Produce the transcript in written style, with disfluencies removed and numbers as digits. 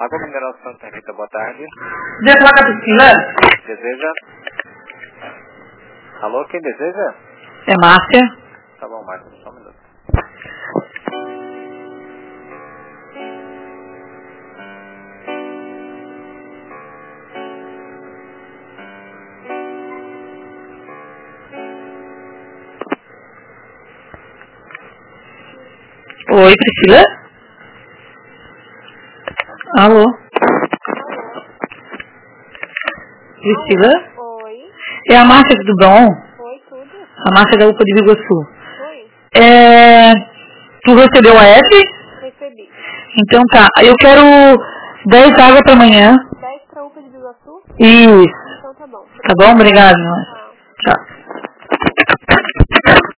Água Mineral Santa Rita, boa tarde. Deseja falar com a Priscila? Deseja? Alô, quem deseja? É Márcia. Tá bom, Márcia, só um minuto. Oi, Priscila? Alô? Priscila? Oi. É a Márcia, tudo bom? Oi, tudo? A Márcia da UPA de Biguaçu. Oi. Tu recebeu a F? Recebi. Então tá. Eu quero 10 água pra amanhã. 10 pra UPA de Biguaçu? Isso. Então tá bom. Tá bom? Obrigado, meu. Tchau. Tchau.